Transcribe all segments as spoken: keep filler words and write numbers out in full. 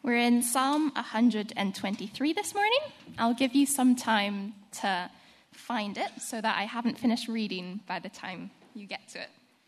We're in Psalm one hundred twenty-three this morning. I'll give you some time to find it so that I haven't finished reading by the time you get to it.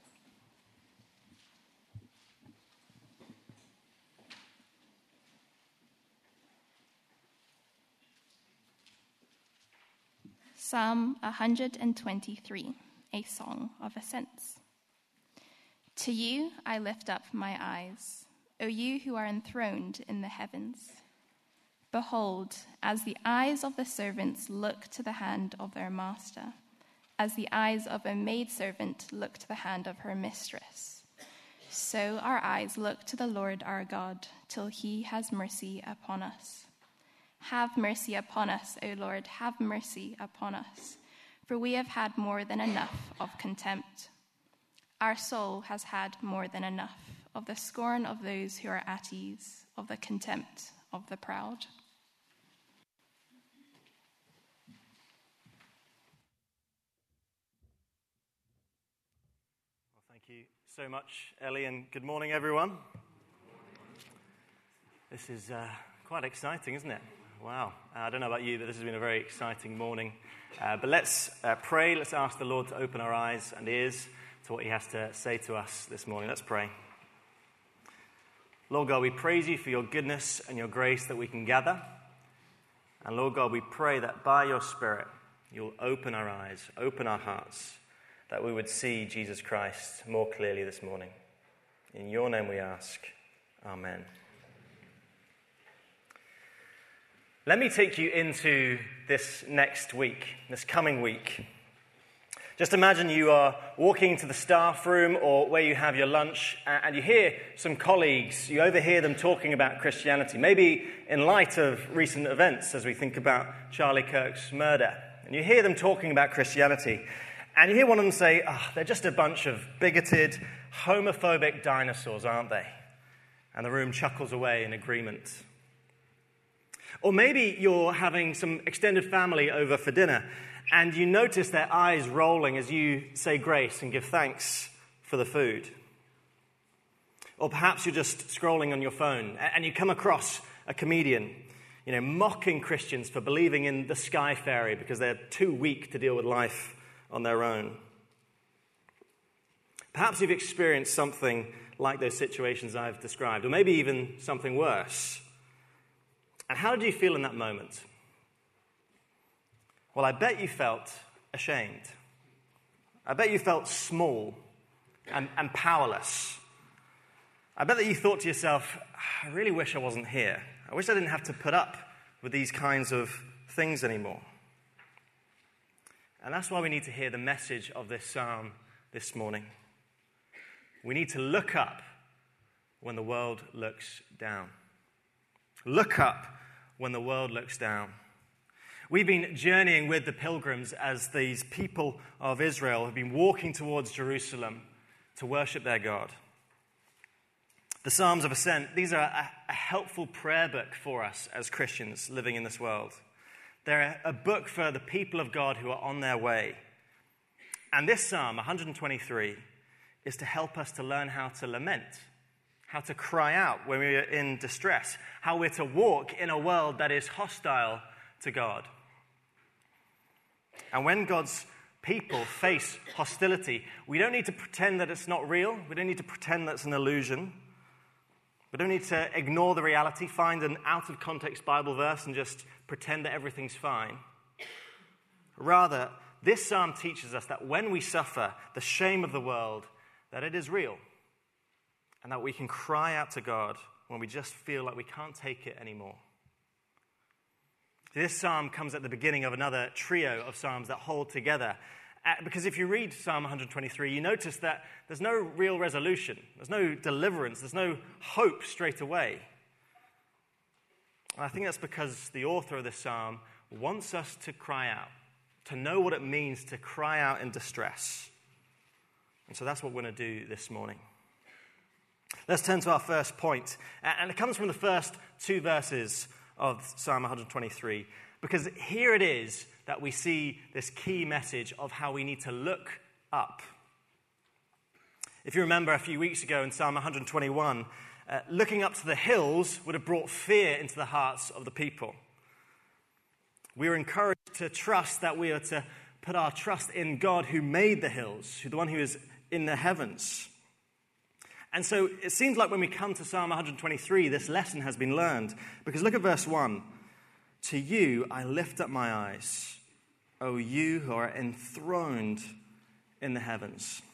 Psalm one hundred twenty-three, a song of ascents. To you I lift up my eyes, O you who are enthroned in the heavens. Behold, as the eyes of the servants look to the hand of their master, as the eyes of a maidservant look to the hand of her mistress, so our eyes look to the Lord our God, till he has mercy upon us. Have mercy upon us, O Lord, have mercy upon us, for we have had more than enough of contempt. Our soul has had more than enough of the scorn of those who are at ease, of the contempt of the proud. Well, thank you so much, Ellie, and good morning, everyone. This is uh, quite exciting, isn't it? Wow. Uh, I don't know about you, but this has been a very exciting morning. Uh, but let's uh, pray. Let's ask the Lord to open our eyes and ears to what he has to say to us this morning. Let's pray. Lord God, we praise you for your goodness and your grace that we can gather. And Lord God, we pray that by your Spirit, you'll open our eyes, open our hearts, that we would see Jesus Christ more clearly this morning. In your name we ask. Amen. Let me take you into this next week, this coming week. Just imagine you are walking into the staff room or where you have your lunch and you hear some colleagues, you overhear them talking about Christianity, maybe in light of recent events as we think about Charlie Kirk's murder. And you hear them talking about Christianity and you hear one of them say, oh, they're just a bunch of bigoted, homophobic dinosaurs, aren't they? And the room chuckles away in agreement. Or maybe you're having some extended family over for dinner and you notice their eyes rolling as you say grace and give thanks for the food. Or perhaps you're just scrolling on your phone and you come across a comedian, you know, mocking Christians for believing in the sky fairy because they're too weak to deal with life on their own. Perhaps you've experienced something like those situations I've described, or maybe even something worse. And how did you feel in that moment? Well, I bet you felt ashamed. I bet you felt small and, and powerless. I bet that you thought to yourself, I really wish I wasn't here. I wish I didn't have to put up with these kinds of things anymore. And that's why we need to hear the message of this psalm this morning. We need to look up when the world looks down. Look up when the world looks down. We've been journeying with the pilgrims as these people of Israel have been walking towards Jerusalem to worship their God. The Psalms of Ascent, these are a, a helpful prayer book for us as Christians living in this world. They're a book for the people of God who are on their way. And this Psalm, one hundred twenty-three, is to help us to learn how to lament, how to cry out when we are in distress, how we're to walk in a world that is hostile to God. And when God's people face hostility, we don't need to pretend that it's not real. We don't need to pretend that's an illusion. We don't need to ignore the reality, find an out-of-context Bible verse and just pretend that everything's fine. Rather, this psalm teaches us that when we suffer the shame of the world, that it is real. And that we can cry out to God when we just feel like we can't take it anymore. This psalm comes at the beginning of another trio of psalms that hold together. Uh, because if you read Psalm one hundred twenty-three, you notice that there's no real resolution. There's no deliverance. There's no hope straight away. And I think that's because the author of this psalm wants us to cry out, to know what it means to cry out in distress. And so that's what we're going to do this morning. Let's turn to our first point. And it comes from the first two verses of Psalm one hundred twenty-three, because here it is that we see this key message of how we need to look up. If you remember a few weeks ago in Psalm one twenty-one, uh, looking up to the hills would have brought fear into the hearts of the people. We were encouraged to trust that we are to put our trust in God who made the hills, who the one who is in the heavens. And so it seems like when we come to Psalm one twenty-three, this lesson has been learned. Because look at verse one. To you I lift up my eyes, O you who are enthroned in the heavens.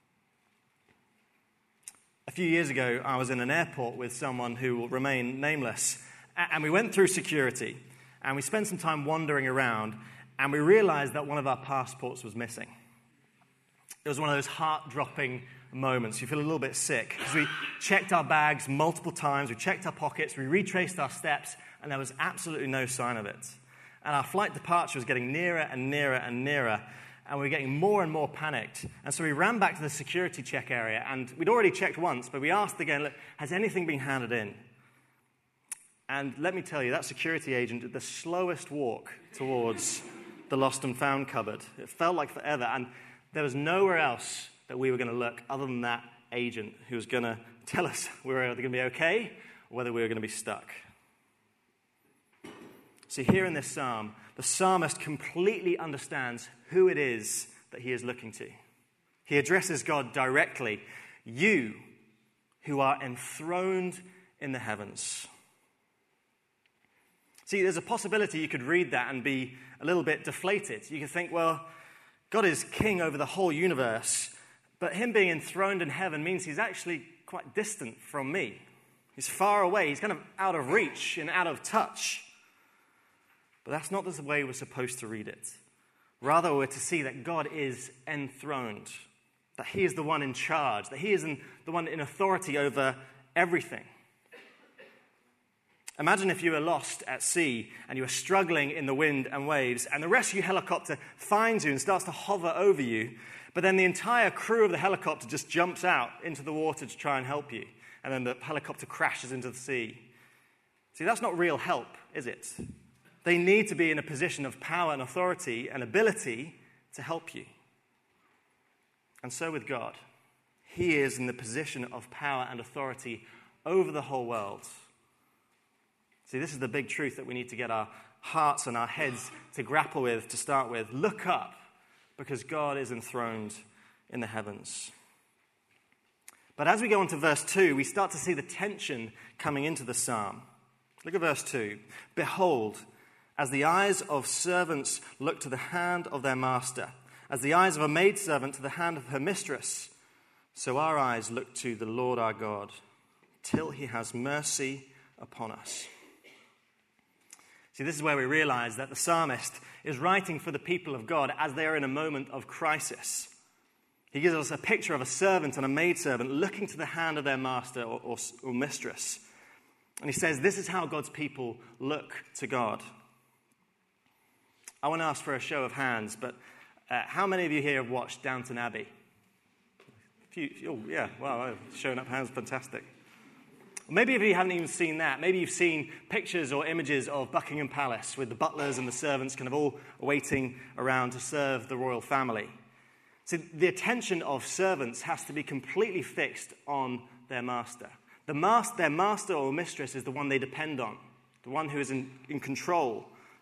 A few years ago, I was in an airport with someone who will remain nameless. And we went through security, and we spent some time wandering around, and we realized that one of our passports was missing. It was one of those heart-dropping moments. You feel a little bit sick, because we checked our bags multiple times, we checked our pockets, we retraced our steps, and there was absolutely no sign of it. And our flight departure was getting nearer and nearer and nearer, and we were getting more and more panicked. And so we ran back to the security check area, and we'd already checked once, but we asked again, look, has anything been handed in? And let me tell you, that security agent did the slowest walk towards the lost and found cupboard. It felt like forever, and there was nowhere else that we were going to look other than that agent who was going to tell us we were either going to be okay or whether we were going to be stuck. See, here in this psalm, the psalmist completely understands who it is that he is looking to. He addresses God directly. You who are enthroned in the heavens. See, there's a possibility you could read that and be a little bit deflated. You could think, well, God is king over the whole universe, but him being enthroned in heaven means he's actually quite distant from me. He's far away. He's kind of out of reach and out of touch. But that's not the way we're supposed to read it. Rather, we're to see that God is enthroned, that he is the one in charge, that he is in, the one in authority over everything. Imagine if you were lost at sea and you were struggling in the wind and waves, and the rescue helicopter finds you and starts to hover over you, but then the entire crew of the helicopter just jumps out into the water to try and help you, and then the helicopter crashes into the sea. See, that's not real help, is it? They need to be in a position of power and authority and ability to help you. And so with God, he is in the position of power and authority over the whole world. See, this is the big truth that we need to get our hearts and our heads to grapple with, to start with. Look up, because God is enthroned in the heavens. But as we go on to verse two, we start to see the tension coming into the psalm. Look at verse two. Behold, as the eyes of servants look to the hand of their master, as the eyes of a maidservant to the hand of her mistress, so our eyes look to the Lord our God, till he has mercy upon us. See, this is where we realize that the psalmist is writing for the people of God as they are in a moment of crisis. He gives us a picture of a servant and a maidservant looking to the hand of their master or, or, or mistress. And he says, this is how God's people look to God. I want to ask for a show of hands, but uh, how many of you here have watched Downton Abbey? A few, oh, yeah, wow, showing up hands, fantastic. Maybe if you haven't even seen that, maybe you've seen pictures or images of Buckingham Palace with the butlers and the servants kind of all waiting around to serve the royal family. So the attention of servants has to be completely fixed on their master. The master, their master or mistress is the one they depend on, the one who is in, in control.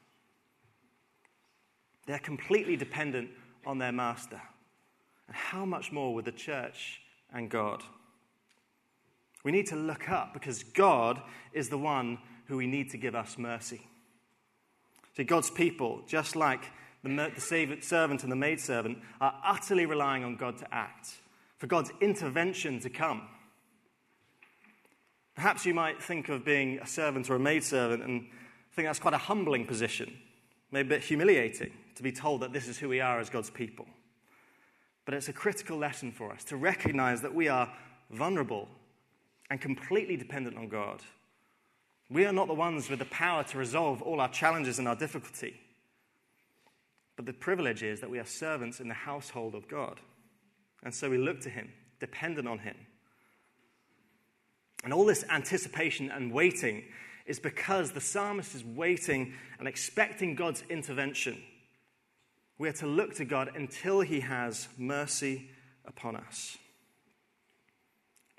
They're completely dependent on their master. And how much more with the church and God? We need to look up because God is the one who we need to give us mercy. See, God's people, just like the, the servant and the maidservant, are utterly relying on God to act, for God's intervention to come. Perhaps you might think of being a servant or a maidservant and think that's quite a humbling position, maybe a bit humiliating to be told that this is who we are as God's people. But it's a critical lesson for us to recognize that we are vulnerable and completely dependent on God. We are not the ones with the power to resolve all our challenges and our difficulty. But the privilege is that we are servants in the household of God. And so we look to him, dependent on him. And all this anticipation and waiting is because the psalmist is waiting and expecting God's intervention. We are to look to God until he has mercy upon us.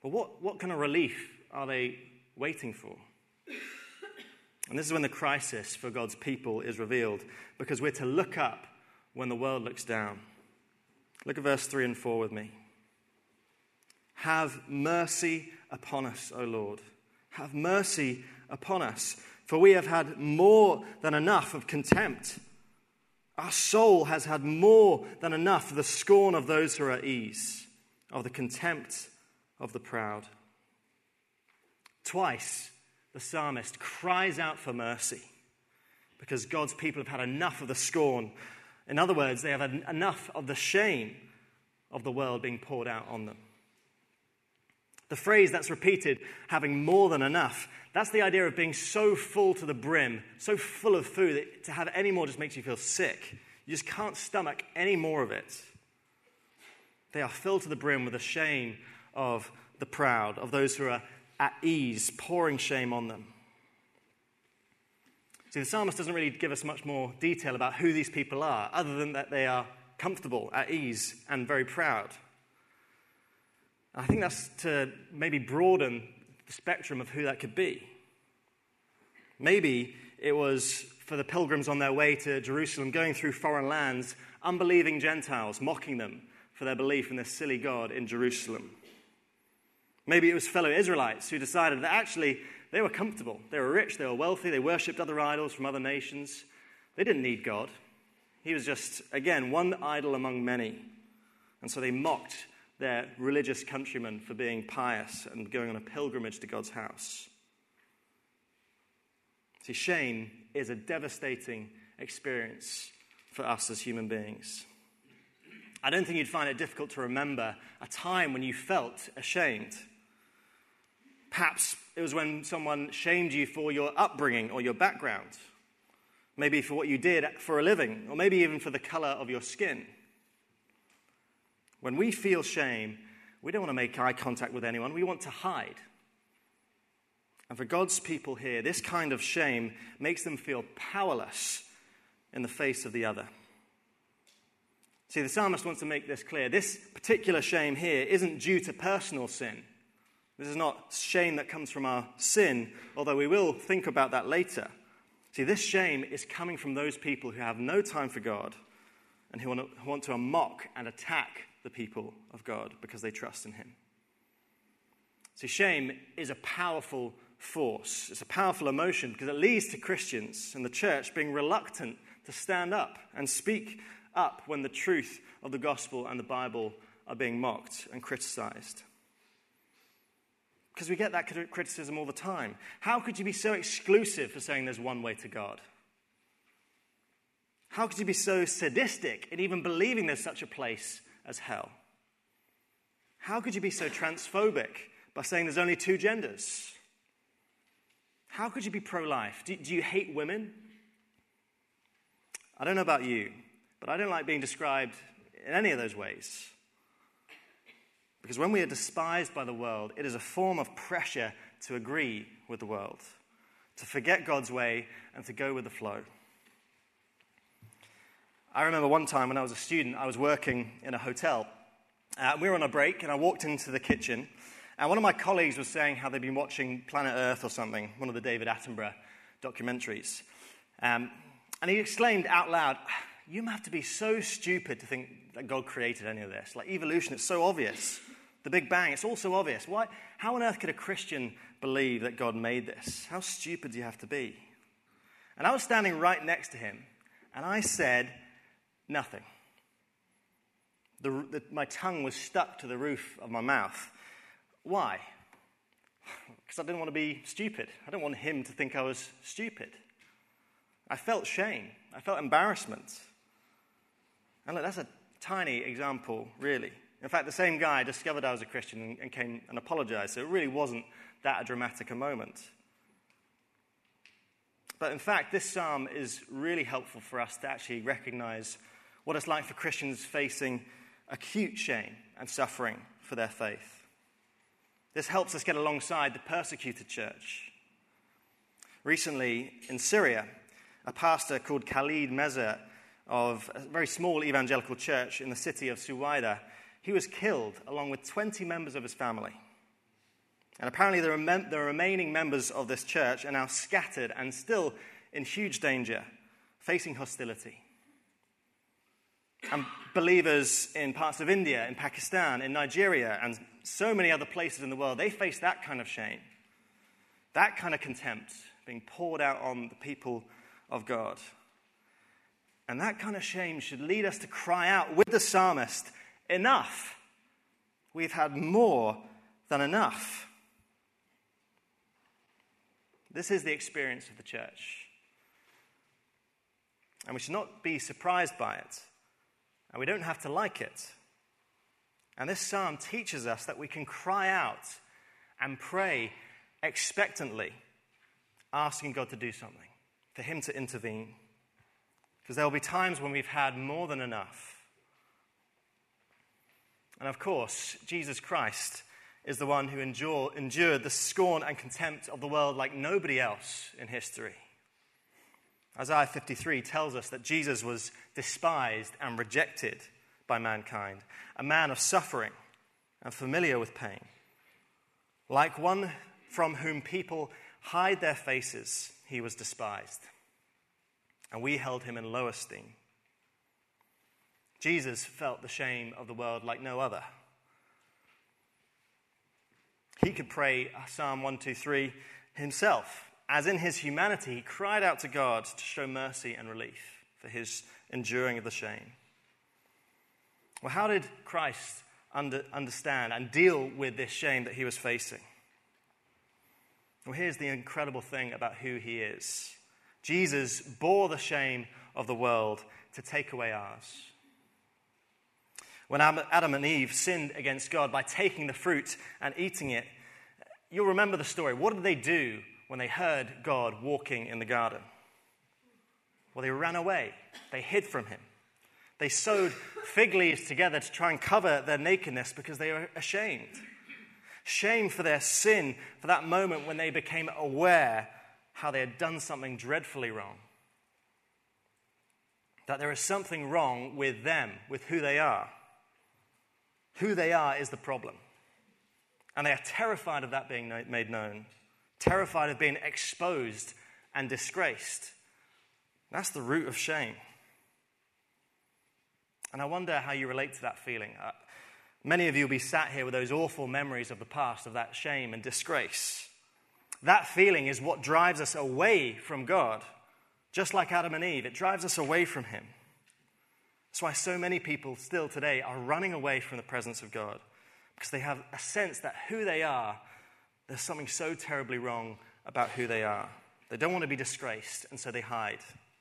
Well, what, what kind of relief are they waiting for? And this is when the crisis for God's people is revealed, because we're to look up when the world looks down. Look at verse three and four with me. Have mercy upon us, O Lord. Have mercy upon us, for we have had more than enough of contempt. Our soul has had more than enough of the scorn of those who are at ease, of the contempt of the proud. Twice, the psalmist cries out for mercy because God's people have had enough of the scorn. In other words, they have had enough of the shame of the world being poured out on them. The phrase that's repeated, having more than enough, that's the idea of being so full to the brim, so full of food that to have any more just makes you feel sick. You just can't stomach any more of it. They are filled to the brim with the shame of the proud, of those who are at ease, pouring shame on them. See, the psalmist doesn't really give us much more detail about who these people are, other than that they are comfortable, at ease, and very proud. I think that's to maybe broaden the spectrum of who that could be. Maybe it was for the pilgrims on their way to Jerusalem, going through foreign lands, unbelieving Gentiles, mocking them for their belief in this silly God in Jerusalem. Maybe it was fellow Israelites who decided that actually they were comfortable. They were rich, they were wealthy, they worshipped other idols from other nations. They didn't need God. He was just, again, one idol among many. And so they mocked their religious countrymen for being pious and going on a pilgrimage to God's house. See, shame is a devastating experience for us as human beings. I don't think you'd find it difficult to remember a time when you felt ashamed. Perhaps it was when someone shamed you for your upbringing or your background, maybe for what you did for a living, or maybe even for the color of your skin. When we feel shame, we don't want to make eye contact with anyone. We want to hide. And for God's people here, this kind of shame makes them feel powerless in the face of the other. See, the psalmist wants to make this clear. This particular shame here isn't due to personal sin. This is not shame that comes from our sin, although we will think about that later. See, this shame is coming from those people who have no time for God and who want to, who want to mock and attack the people of God because they trust in him. See, shame is a powerful force. It's a powerful emotion because it leads to Christians and the church being reluctant to stand up and speak up when the truth of the gospel and the Bible are being mocked and criticized. Because we get that criticism all the time. How could you be so exclusive for saying there's one way to God? How could you be so sadistic in even believing there's such a place as hell? How could you be so transphobic by saying there's only two genders? How could you be pro-life? Do, do you hate women? I don't know about you, but I don't like being described in any of those ways. Because when we are despised by the world, it is a form of pressure to agree with the world, to forget God's way and to go with the flow. I remember one time when I was a student, I was working in a hotel. Uh, we were on a break, and I walked into the kitchen, and one of my colleagues was saying how they'd been watching Planet Earth or something, one of the David Attenborough documentaries. Um, and he exclaimed out loud, "You have to be so stupid to think that God created any of this. Like evolution, it's so obvious. The Big Bang, it's all so obvious. Why? How on earth could a Christian believe that God made this? How stupid do you have to be?" And I was standing right next to him, and I said nothing. The, the, my tongue was stuck to the roof of my mouth. Why? Because I didn't want to be stupid. I didn't want him to think I was stupid. I felt shame. I felt embarrassment. And look, that's a tiny example, really. In fact, the same guy discovered I was a Christian and, and came and apologized, so it really wasn't that dramatic a moment. But in fact, this psalm is really helpful for us to actually recognize what it's like for Christians facing acute shame and suffering for their faith. This helps us get alongside the persecuted church. Recently, in Syria, a pastor called Khalid Mezzer of a very small evangelical church in the city of Suwaida, he was killed along with twenty members of his family. And apparently the, rem- the remaining members of this church are now scattered and still in huge danger, facing hostility. And believers in parts of India, in Pakistan, in Nigeria, and so many other places in the world, they face that kind of shame, that kind of contempt being poured out on the people of God. And that kind of shame should lead us to cry out with the psalmist, enough. We've had more than enough. This is the experience of the church. And we should not be surprised by it. And we don't have to like it. And this psalm teaches us that we can cry out and pray expectantly, asking God to do something, for him to intervene. Because there will be times when we've had more than enough. And of course, Jesus Christ is the one who endure, endured the scorn and contempt of the world like nobody else in history. Isaiah fifty-three tells us that Jesus was despised and rejected by mankind, a man of suffering and familiar with pain. Like one from whom people hide their faces, he was despised, and we held him in low esteem. Jesus felt the shame of the world like no other. He could pray Psalm one two three himself, as in his humanity he cried out to God to show mercy and relief for his enduring of the shame. Well, how did Christ under, understand and deal with this shame that he was facing? Well, here's the incredible thing about who he is. Jesus bore the shame of the world to take away ours. When Adam and Eve sinned against God by taking the fruit and eating it, you'll remember the story. What did they do when they heard God walking in the garden? Well, they ran away. They hid from him. They sewed fig leaves together to try and cover their nakedness because they were ashamed. Shame for their sin, for that moment when they became aware how they had done something dreadfully wrong. That there is something wrong with them, with who they are. Who they are is the problem. And they are terrified of that being made known. Terrified of being exposed and disgraced. That's the root of shame. And I wonder how you relate to that feeling. Uh, many of you will be sat here with those awful memories of the past, of that shame and disgrace. That feeling is what drives us away from God. Just like Adam and Eve, it drives us away from him. That's why so many people still today are running away from the presence of God. Because they have a sense that who they are, there's something so terribly wrong about who they are. They don't want to be disgraced, and so they hide.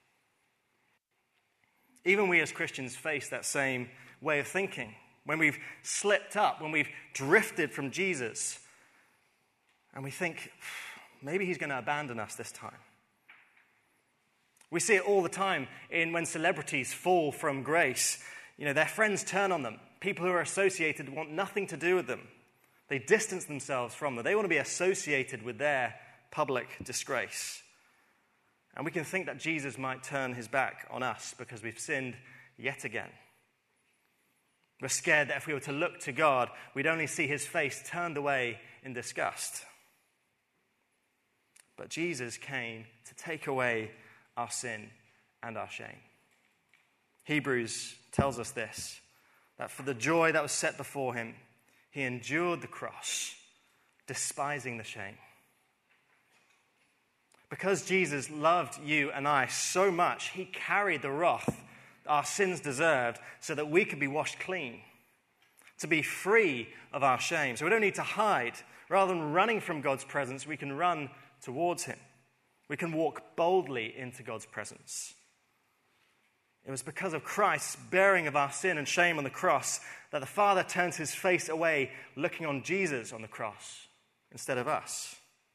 Even we as Christians face that same way of thinking. When we've slipped up, when we've drifted from Jesus, and we think, maybe he's going to abandon us this time. We see it all the time in when celebrities fall from grace. You know, their friends turn on them. People who are associated want nothing to do with them. They distance themselves from them. They want to be associated with their public disgrace. And we can think that Jesus might turn his back on us because we've sinned yet again. We're scared that if we were to look to God, we'd only see his face turned away in disgust. But Jesus came to take away our sin and our shame. Hebrews tells us this, that for the joy that was set before him, he endured the cross, despising the shame. Because Jesus loved you and I so much, he carried the wrath our sins deserved so that we could be washed clean, to be free of our shame. So we don't need to hide. Rather than running from God's presence, we can run towards him. We can walk boldly into God's presence. It was because of Christ's bearing of our sin and shame on the cross that the Father turns his face away, looking on Jesus on the cross instead of us.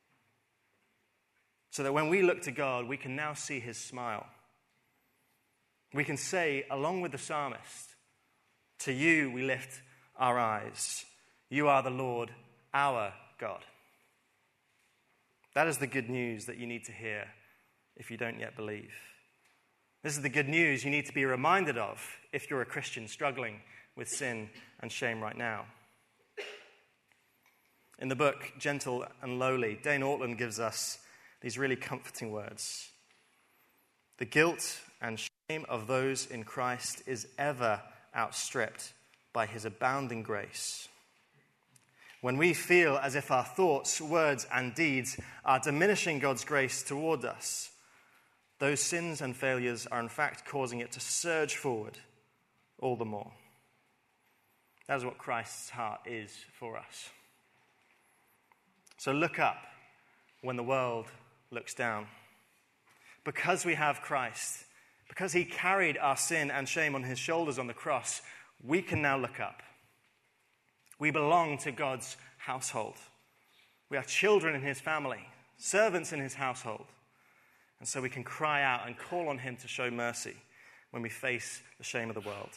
So that when we look to God, we can now see his smile. We can say, along with the psalmist, to you we lift our eyes. You are the Lord, our God. That is the good news that you need to hear if you don't yet believe. This is the good news you need to be reminded of if you're a Christian struggling with sin and shame right now. In the book, Gentle and Lowly, Dane Ortland gives us these really comforting words. The guilt and shame of those in Christ is ever outstripped by his abounding grace. When we feel as if our thoughts, words, and deeds are diminishing God's grace toward us, those sins and failures are in fact causing it to surge forward all the more. That is what Christ's heart is for us. So look up when the world looks down. Because we have Christ, because he carried our sin and shame on his shoulders on the cross, we can now look up. We belong to God's household. We are children in his family, servants in his household. And so we can cry out and call on him to show mercy when we face the shame of the world.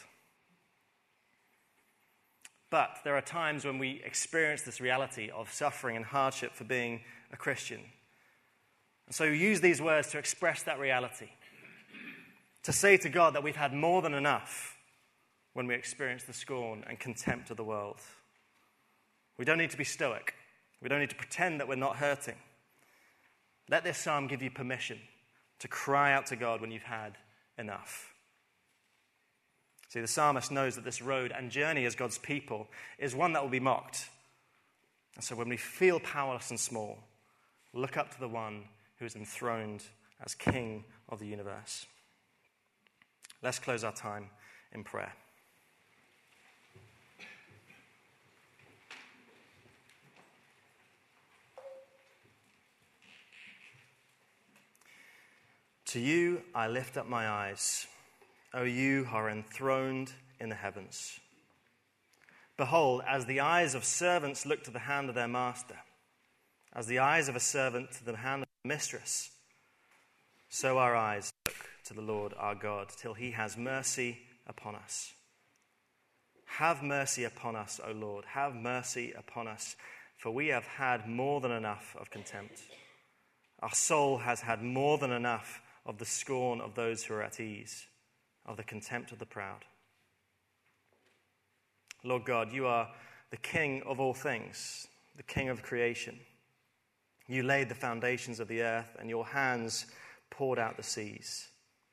But there are times when we experience this reality of suffering and hardship for being a Christian. And so we use these words to express that reality, to say to God that we've had more than enough when we experience the scorn and contempt of the world. We don't need to be stoic. We don't need to pretend that we're not hurting. Let this psalm give you permission to cry out to God when you've had enough. See, the psalmist knows that this road and journey as God's people is one that will be mocked. And so when we feel powerless and small, look up to the one who is enthroned as King of the universe. Let's close our time in prayer. To you I lift up my eyes, O you who are enthroned in the heavens. Behold, as the eyes of servants look to the hand of their master, as the eyes of a servant to the hand of a mistress, so our eyes look to the Lord our God, till he has mercy upon us. Have mercy upon us, O Lord, have mercy upon us, for we have had more than enough of contempt. Our soul has had more than enough of the scorn of those who are at ease, of the contempt of the proud. Lord God, you are the King of all things, the King of creation. You laid the foundations of the earth, and your hands poured out the seas.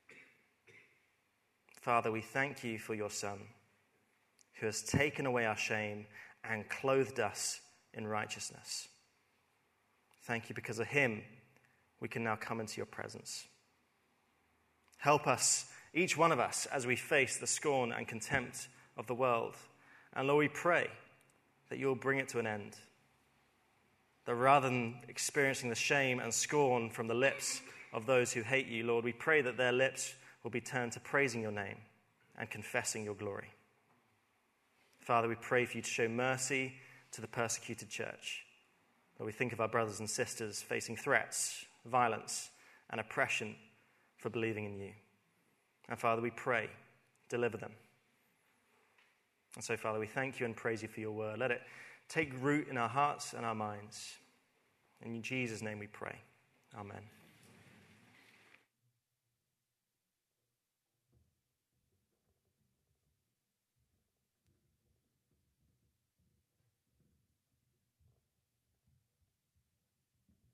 Father, we thank you for your Son, who has taken away our shame and clothed us in righteousness. Thank you, because of him, we can now come into your presence. Help us, each one of us, as we face the scorn and contempt of the world. And Lord, we pray that you'll bring it to an end. That rather than experiencing the shame and scorn from the lips of those who hate you, Lord, we pray that their lips will be turned to praising your name and confessing your glory. Father, we pray for you to show mercy to the persecuted church. Lord, we think of our brothers and sisters facing threats, violence, and oppression for believing in you. And Father, we pray, deliver them. And so, Father, we thank you and praise you for your word. Let it take root in our hearts and our minds. In Jesus' name we pray. Amen.